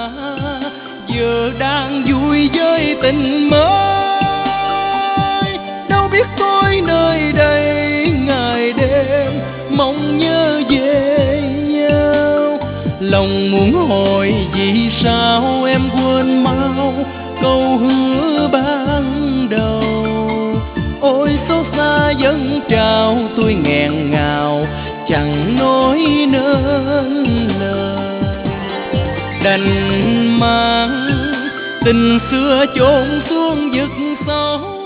giờ đang vui với tình mới. Đâu biết tôi nơi đây ngày đêm mong nhớ về nhau. Lòng muốn hỏi vì sao em quên mau câu hứa ban đầu. Ôi xót xa dâng trào tôi nghẹn ngào chẳng nói nên lời. Đành mang tình xưa chôn xuống vực sâu